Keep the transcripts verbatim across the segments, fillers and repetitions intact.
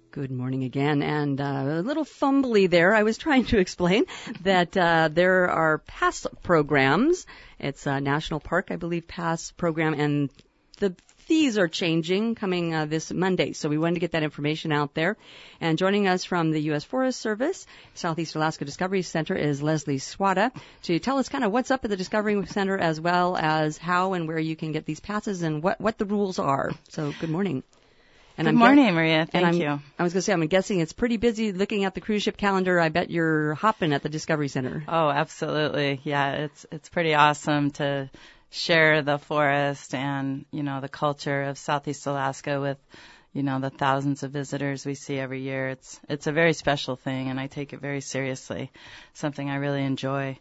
Good morning again, and uh, a little fumbly there. I was trying to explain that uh, there are pass programs. It's a national park, I believe, pass program, and the fees are changing coming uh, this Monday. So we wanted to get that information out there. And joining us from the U S Forest Service, Southeast Alaska Discovery Center, is Leslie Swada to tell us kind of what's up at the Discovery Center, as well as how and where you can get these passes and what, what the rules are. So good morning. And Good I'm morning, ge- Maria. Thank you. I was going to say, I'm guessing it's pretty busy looking at the cruise ship calendar. I bet you're hopping at the Discovery Center. Oh, absolutely. Yeah, it's it's pretty awesome to share the forest and, you know, the culture of Southeast Alaska with, you know, the thousands of visitors we see every year. It's it's a very special thing, and I take it very seriously, something I really enjoy.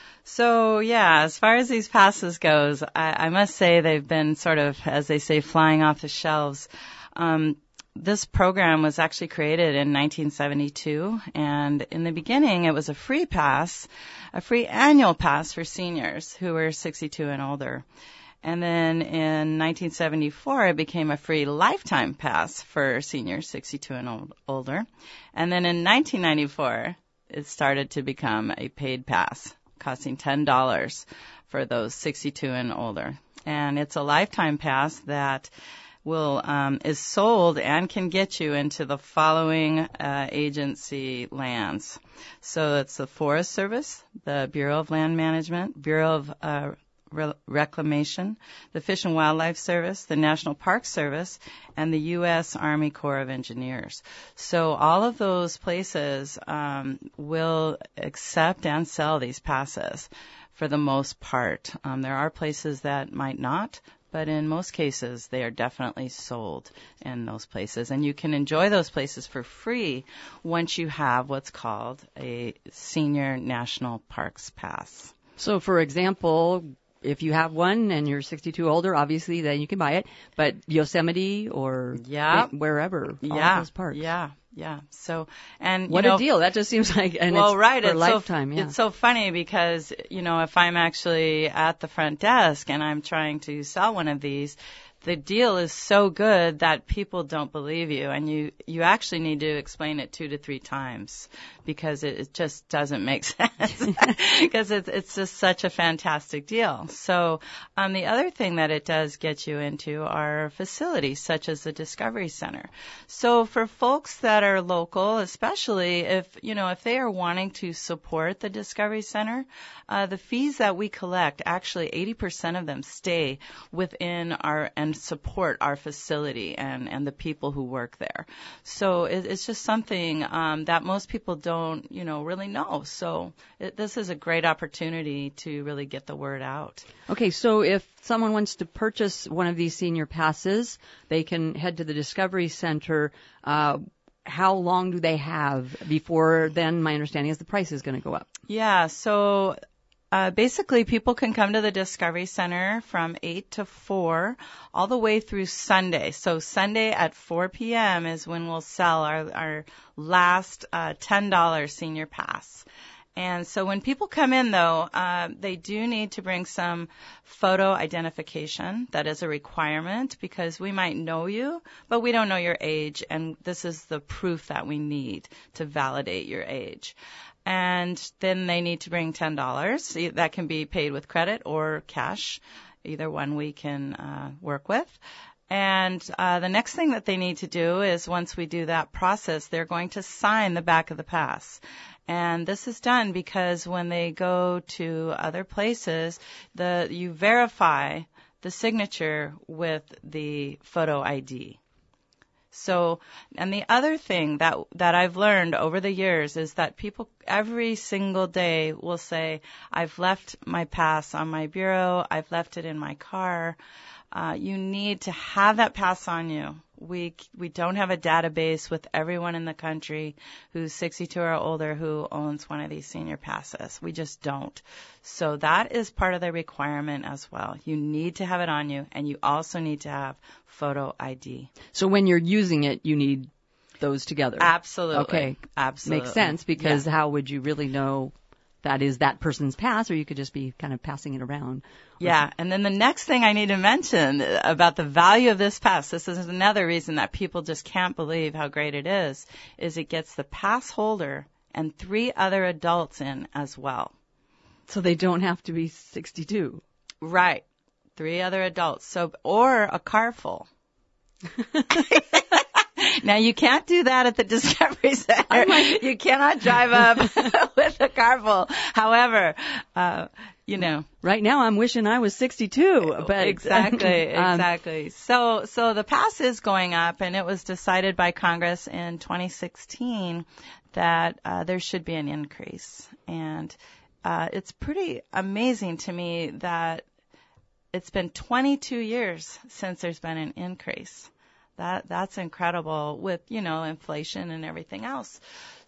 So, yeah, as far as these passes goes, I, I must say they've been sort of, as they say, flying off the shelves. Um, this program was actually created in nineteen seventy-two, and in the beginning it was a free pass, a free annual pass for seniors who were sixty-two and older. And then in nineteen seventy-four it became a free lifetime pass for seniors sixty-two and old, older. And then in nineteen ninety-four it started to become a paid pass, costing ten dollars for those sixty-two and older. And it's a lifetime pass that will um, is sold and can get you into the following uh, agency lands. So it's the Forest Service, the Bureau of Land Management, Bureau of uh, Re- Reclamation, the Fish and Wildlife Service, the National Park Service, and the U S Army Corps of Engineers. So all of those places um, will accept and sell these passes for the most part. Um, there are places that might not, but in most cases, they are definitely sold in those places. And you can enjoy those places for free once you have what's called a Senior National Parks Pass. So, for example, if you have one and you're sixty-two older, obviously, then you can buy it. But Yosemite or yeah. wherever, all yeah. those parks. Yeah. Yeah. So, and what you know, a deal! That just seems like and well, it's right. for it's a lifetime. So, yeah. It's so funny because you know if I'm actually at the front desk and I'm trying to sell one of these, the deal is so good that people don't believe you, and you you actually need to explain it two to three times because it, it just doesn't make sense because it's it's just such a fantastic deal. So um, the other thing that it does get you into are facilities such as the Discovery Center. So for folks that are local, especially if you know if they are wanting to support the Discovery Center, uh, the fees that we collect, actually eighty percent of them stay within our and support our facility and, and the people who work there. So it, it's just something um, that most people don't, you know, really know. So it, this is a great opportunity to really get the word out. Okay, so if someone wants to purchase one of these senior passes, they can head to the Discovery Center. Uh, how long do they have before then? My understanding is the price is going to go up. Yeah, so Uh, basically, people can come to the Discovery Center from eight to four all the way through Sunday. So Sunday at four p.m. is when we'll sell our, our last uh, ten dollars senior pass. And so when people come in, though, uh, they do need to bring some photo identification. That is a requirement because we might know you, but we don't know your age, and this is the proof that we need to validate your age. And then they need to bring ten dollars. That can be paid with credit or cash. Either one we can uh, work with. And uh, the next thing that they need to do is once we do that process, they're going to sign the back of the pass. And this is done because when they go to other places, the you verify the signature with the photo I D. So, and the other thing that that I've learned over the years is that people every single day will say, I've left my pass on my bureau, I've left it in my car. Uh, you need to have that pass on you. We we don't have a database with everyone in the country who's sixty-two or older who owns one of these senior passes. We just don't. So that is part of the requirement as well. You need to have it on you, and you also need to have photo I D. So when you're using it, you need those together. Absolutely. Okay. Absolutely. Makes sense because yeah. how would you really know that is that person's pass, or you could just be kind of passing it around. Yeah, and then the next thing I need to mention about the value of this pass, this is another reason that people just can't believe how great it is, is it gets the pass holder and three other adults in as well. So they don't have to be sixty-two. Right. Three other adults. So, or a car full. Now, you can't do that at the Discovery Center. Like, you cannot drive up with a car full. However, uh, you know. Right now, I'm wishing I was sixty-two. But exactly, um, exactly. So, so the pass is going up, and it was decided by Congress in twenty sixteen that uh, there should be an increase. And uh, it's pretty amazing to me that it's been twenty-two years since there's been an increase. That that's incredible with, you know, inflation and everything else.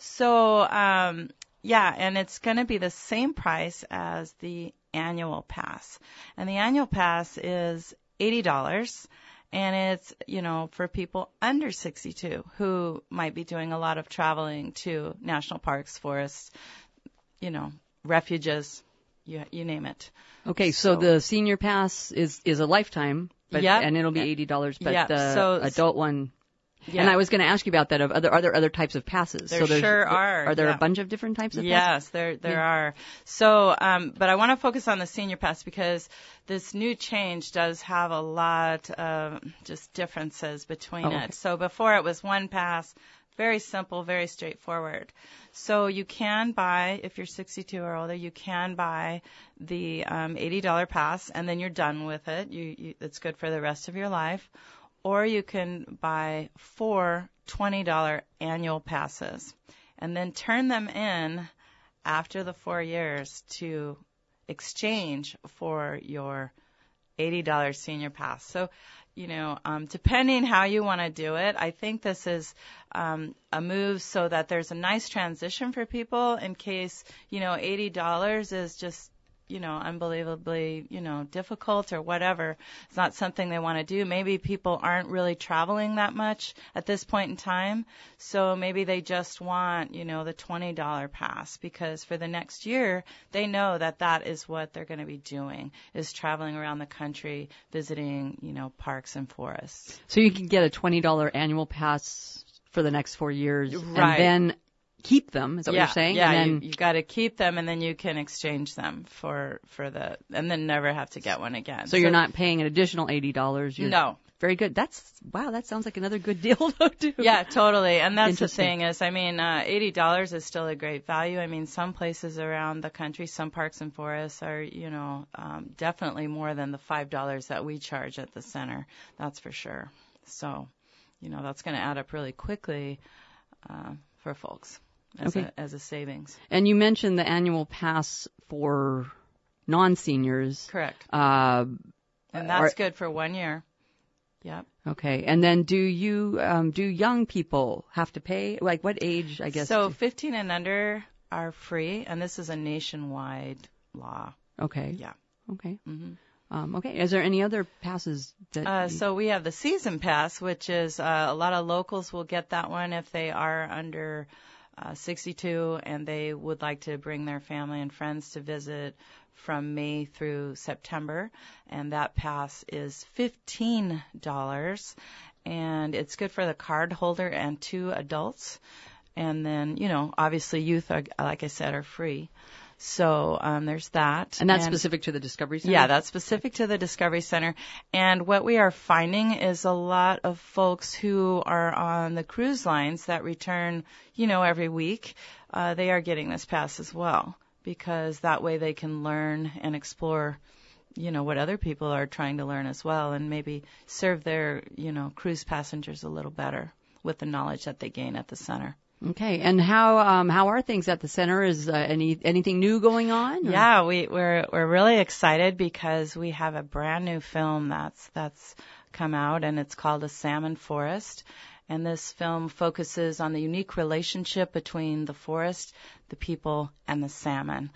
So, um, yeah, and it's going to be the same price as the annual pass. And the annual pass is eighty dollars, and it's, you know, for people under sixty-two who might be doing a lot of traveling to national parks, forests, you know, refuges, you, you name it. Okay, so, so the senior pass is, is a lifetime. But, yep. And it'll be eighty dollars, but yep. the so, adult one. Yeah. And I was going to ask you about that. Of other, are there other types of passes? There so there's, sure are. Are there yeah. a bunch of different types of yes, passes? Yes, there there yeah. are. So, um, but I want to focus on the senior pass because this new change does have a lot of just differences between oh, okay. it. So before it was one pass. Very simple, very straightforward. So you can buy, if you're sixty-two or older, you can buy the um, eighty dollars pass, and then you're done with it. You, you, it's good for the rest of your life. Or you can buy four twenty dollars annual passes, and then turn them in after the four years to exchange for your eighty dollars senior pass. So, you know, um, depending how you want to do it, I think this is um, a move so that there's a nice transition for people in case, you know, eighty dollars is just, you know, unbelievably, you know, difficult or whatever. It's not something they want to do. Maybe people aren't really traveling that much at this point in time. So maybe they just want, you know, the twenty dollars pass because for the next year, they know that that is what they're going to be doing, is traveling around the country, visiting, you know, parks and forests. So you can get a twenty dollars annual pass for the next four years. Right. And then keep them, is that yeah, what you're saying? Yeah, and then you, you got to keep them, and then you can exchange them for for the, and then never have to get one again. So, so you're not paying an additional eighty dollars. You're, no. Very good. That's wow. That sounds like another good deal to do. Yeah, totally. And that's the thing is, I mean, uh, eighty dollars is still a great value. I mean, some places around the country, some parks and forests are, you know, um, definitely more than the five dollars that we charge at the center. That's for sure. So, you know, that's going to add up really quickly uh, for folks. As, okay. a, as a savings. And you mentioned the annual pass for non-seniors. Correct. Uh, and that's are, good for one year. Yep. Okay. And then do you, um, do young people have to pay? Like what age, I guess? So do, fifteen and under are free, and this is a nationwide law. Okay. Yeah. Okay. Mm-hmm. Um, okay. Is there any other passes that? Uh, you... So we have the season pass, which is uh, a lot of locals will get that one if they are under uh, sixty-two and they would like to bring their family and friends to visit from May through September. And that pass is fifteen dollars, and it's good for the card holder and two adults. And then, you know, obviously youth, are, like I said, are free. So um, there's that. And that's and, specific to the Discovery Center? Yeah, that's specific to the Discovery Center. And what we are finding is a lot of folks who are on the cruise lines that return, you know, every week, uh, they are getting this pass as well, because that way they can learn and explore, you know, what other people are trying to learn as well, and maybe serve their, you know, cruise passengers a little better with the knowledge that they gain at the center. Okay, and how um, how are things at the center? Is uh, any anything new going on? Or? Yeah, we, we're we're really excited because we have a brand new film that's that's come out, and it's called A Salmon Forest. And this film focuses on the unique relationship between the forest, the people, and the salmon.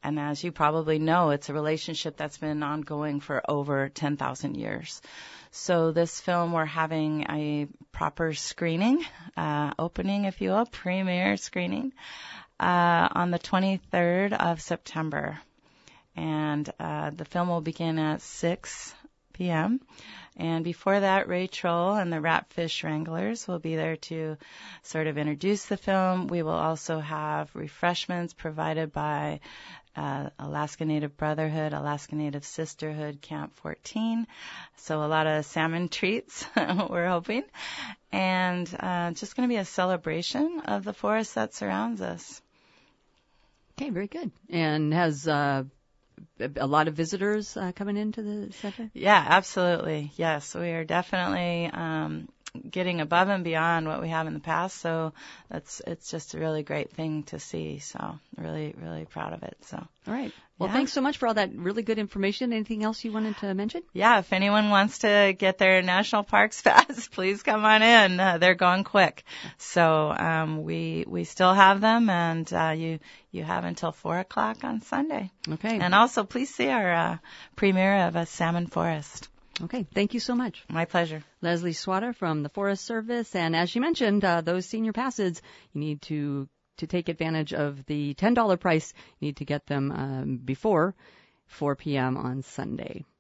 and as you probably know, it's a relationship that's been ongoing for over ten thousand years. So this film, we're having a proper screening, uh, opening, if you will, premiere screening, uh, on the twenty-third of September. And uh, the film will begin at six p.m. And before that, Ray Troll and the Ratfish Wranglers will be there to sort of introduce the film. We will also have refreshments provided by uh, Alaska Native Brotherhood, Alaska Native Sisterhood, Camp fourteen. So a lot of salmon treats, we're hoping. And uh, just going to be a celebration of the forest that surrounds us. Okay, very good. And has uh, a lot of visitors uh, coming into the center? Yeah, absolutely. Yes, we are definitely um, getting above and beyond what we have in the past. So that's it's just a really great thing to see. So really, really proud of it. So all right. Well, yeah. Thanks so much for all that really good information. Anything else you wanted to mention? Yeah, if anyone wants to get their National Parks Pass, please come on in. Uh, they're going quick. So um, we we still have them, and uh, you you have until four o'clock on Sunday. Okay. And also, please see our uh, premiere of A Salmon Forest. Okay. Thank you so much. My pleasure. Leslie Swatter from the Forest Service. And as you mentioned, uh, those senior passes, you need to to take advantage of the ten dollars price. You need to get them um, before four p.m. on Sunday.